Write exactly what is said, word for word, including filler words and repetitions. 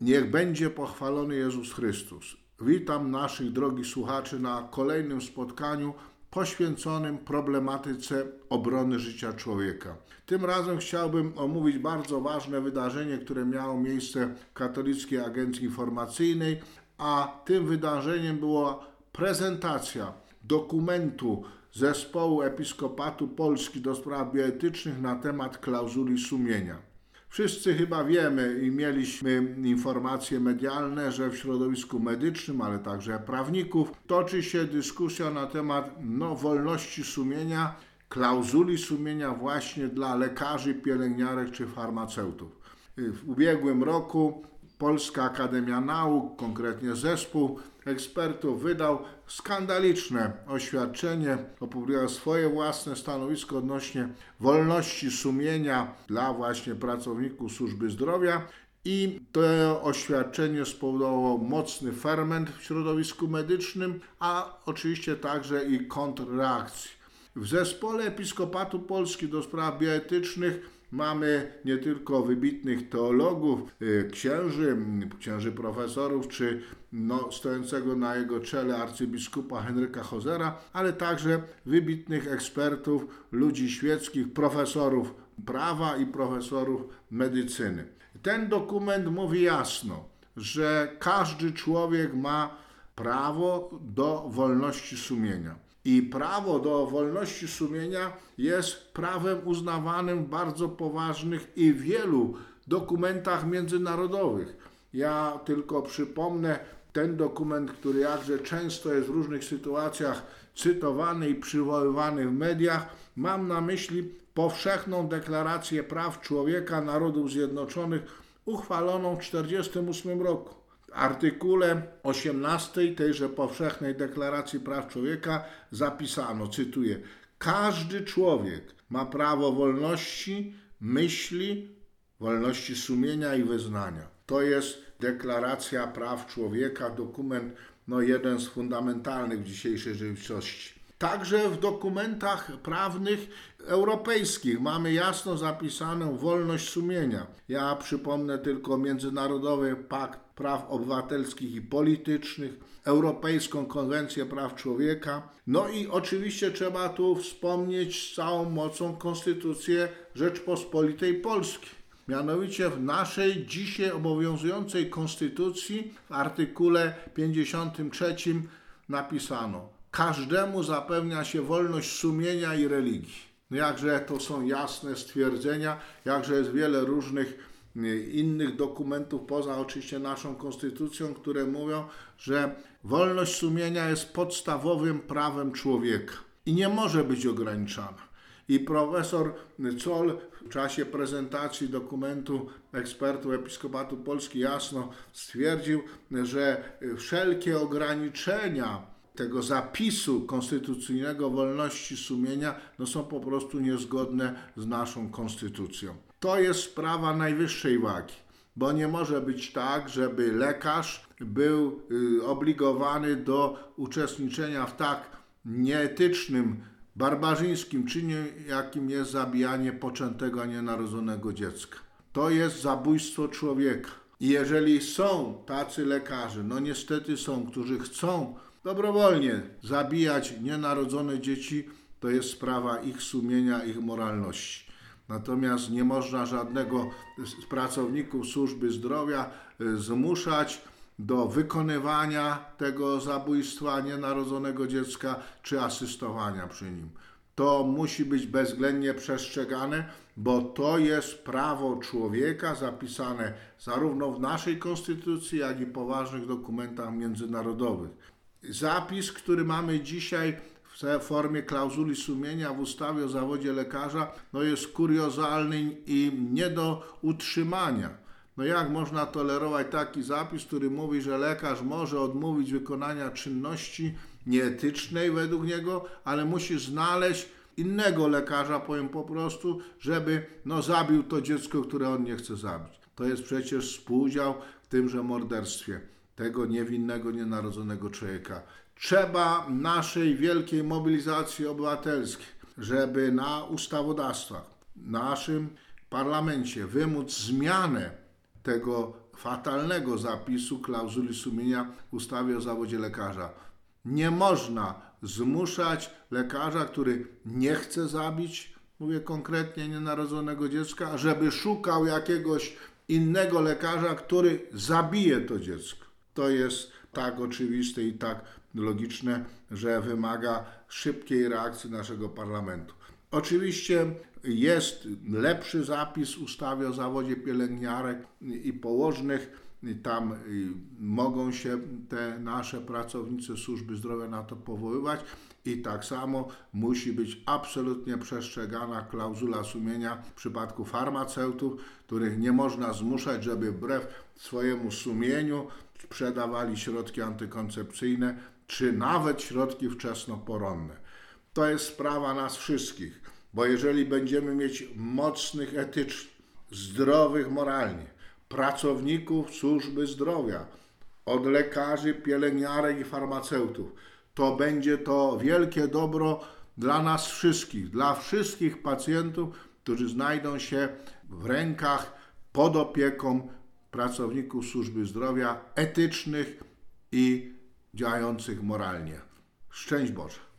Niech będzie pochwalony Jezus Chrystus. Witam naszych drogich słuchaczy na kolejnym spotkaniu poświęconym problematyce obrony życia człowieka. Tym razem chciałbym omówić bardzo ważne wydarzenie, które miało miejsce w Katolickiej Agencji Informacyjnej, a tym wydarzeniem była prezentacja dokumentu Zespołu Episkopatu Polski do spraw bioetycznych na temat klauzuli sumienia. Wszyscy chyba wiemy i mieliśmy informacje medialne, że w środowisku medycznym, ale także prawników, toczy się dyskusja na temat no, wolności sumienia, klauzuli sumienia właśnie dla lekarzy, pielęgniarek czy farmaceutów. W ubiegłym roku Polska Akademia Nauk, konkretnie zespół ekspertów, wydał skandaliczne oświadczenie, opublikował swoje własne stanowisko odnośnie wolności sumienia dla właśnie pracowników służby zdrowia i to oświadczenie spowodowało mocny ferment w środowisku medycznym, a oczywiście także i kontrreakcji. W Zespole Episkopatu Polski do spraw bioetycznych mamy nie tylko wybitnych teologów, księży, księży profesorów, czy no, stojącego na jego czele arcybiskupa Henryka Hozera, ale także wybitnych ekspertów, ludzi świeckich, profesorów prawa i profesorów medycyny. Ten dokument mówi jasno, że każdy człowiek ma prawo do wolności sumienia. I prawo do wolności sumienia jest prawem uznawanym w bardzo poważnych i wielu dokumentach międzynarodowych. Ja tylko przypomnę ten dokument, który jakże często jest w różnych sytuacjach cytowany i przywoływany w mediach. Mam na myśli Powszechną Deklarację Praw Człowieka Narodów Zjednoczonych uchwaloną w tysiąc dziewięćset czterdziestym ósmym roku. W artykule osiemnastym tejże Powszechnej Deklaracji Praw Człowieka zapisano, cytuję: każdy człowiek ma prawo wolności myśli, wolności sumienia i wyznania. To jest Deklaracja Praw Człowieka, dokument no, jeden z fundamentalnych w dzisiejszej rzeczywistości. Także w dokumentach prawnych europejskich mamy jasno zapisaną wolność sumienia. Ja przypomnę tylko Międzynarodowy Pakt Praw Obywatelskich i Politycznych, Europejską Konwencję Praw Człowieka. No i oczywiście trzeba tu wspomnieć z całą mocą Konstytucję Rzeczpospolitej Polskiej. Mianowicie w naszej dzisiaj obowiązującej Konstytucji w artykule pięćdziesiątym trzecim napisano: każdemu zapewnia się wolność sumienia i religii. No jakże to są jasne stwierdzenia, jakże jest wiele różnych innych dokumentów, poza oczywiście naszą konstytucją, które mówią, że wolność sumienia jest podstawowym prawem człowieka i nie może być ograniczana. I profesor Zoll w czasie prezentacji dokumentu ekspertów Episkopatu Polski jasno stwierdził, że wszelkie ograniczenia tego zapisu konstytucyjnego wolności sumienia no są po prostu niezgodne z naszą konstytucją. To jest sprawa najwyższej wagi, bo nie może być tak, żeby lekarz był y, obligowany do uczestniczenia w tak nieetycznym, barbarzyńskim czynie, jakim jest zabijanie poczętego, a nienarodzonego dziecka. To jest zabójstwo człowieka. I jeżeli są tacy lekarze, no niestety są, którzy chcą dobrowolnie zabijać nienarodzone dzieci, to jest sprawa ich sumienia, ich moralności. Natomiast nie można żadnego z pracowników służby zdrowia zmuszać do wykonywania tego zabójstwa nienarodzonego dziecka czy asystowania przy nim. To musi być bezwzględnie przestrzegane, bo to jest prawo człowieka zapisane zarówno w naszej konstytucji, jak i poważnych dokumentach międzynarodowych. Zapis, który mamy dzisiaj w formie klauzuli sumienia w ustawie o zawodzie lekarza, no jest kuriozalny i nie do utrzymania. No jak można tolerować taki zapis, który mówi, że lekarz może odmówić wykonania czynności nieetycznej według niego, ale musi znaleźć innego lekarza, powiem po prostu, żeby no, zabił to dziecko, które on nie chce zabić. To jest przecież współudział w tymże morderstwie tego niewinnego, nienarodzonego człowieka. Trzeba naszej wielkiej mobilizacji obywatelskiej, żeby na ustawodawstwach, w naszym parlamencie wymóc zmianę tego fatalnego zapisu klauzuli sumienia w ustawie o zawodzie lekarza. Nie można zmuszać lekarza, który nie chce zabić, mówię konkretnie, nienarodzonego dziecka, żeby szukał jakiegoś innego lekarza, który zabije to dziecko. To jest tak oczywiste i tak logiczne, że wymaga szybkiej reakcji naszego parlamentu. Oczywiście jest lepszy zapis w ustawie o zawodzie pielęgniarek i położnych. Tam mogą się te nasze pracownicy służby zdrowia na to powoływać i tak samo musi być absolutnie przestrzegana klauzula sumienia w przypadku farmaceutów, których nie można zmuszać, żeby wbrew swojemu sumieniu sprzedawali środki antykoncepcyjne czy nawet środki wczesnoporonne. To jest sprawa nas wszystkich, bo jeżeli będziemy mieć mocnych etycznie, zdrowych moralnie pracowników służby zdrowia, od lekarzy, pielęgniarek i farmaceutów, to będzie to wielkie dobro dla nas wszystkich, dla wszystkich pacjentów, którzy znajdą się w rękach, pod opieką pracowników służby zdrowia etycznych i działających moralnie. Szczęść Boże!